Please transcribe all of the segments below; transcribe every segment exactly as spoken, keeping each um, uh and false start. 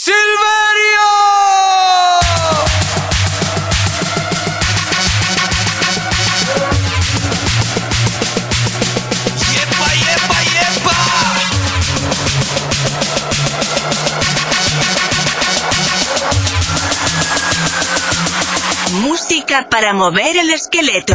¡Silverio! ¡Yepa, yepa, yepa! Música para mover el esqueleto.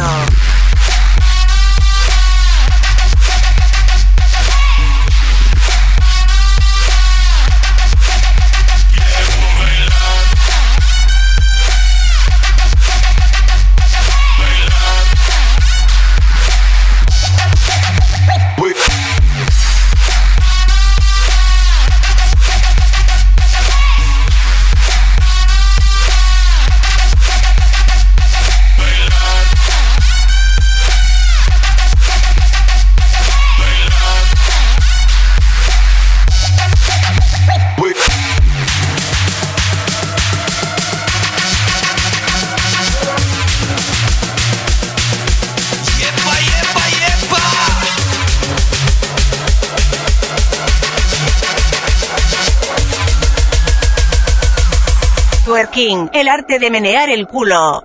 Twerking, el arte de menear el culo.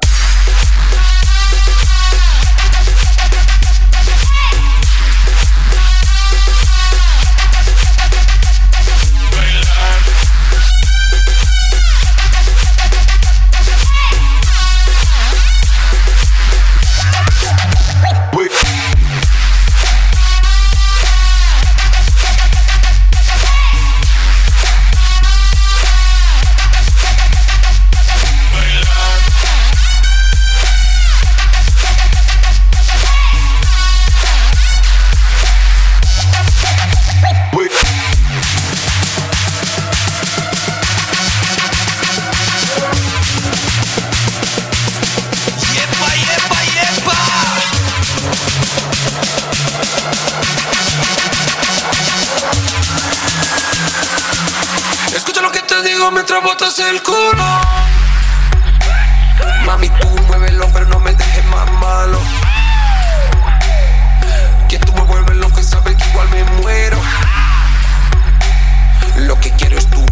Mientras botas el culo, mami, tú muévelo, pero no me dejes más malo. Que tú me vuelves loco y sabes que igual me muero. Lo que quiero es tu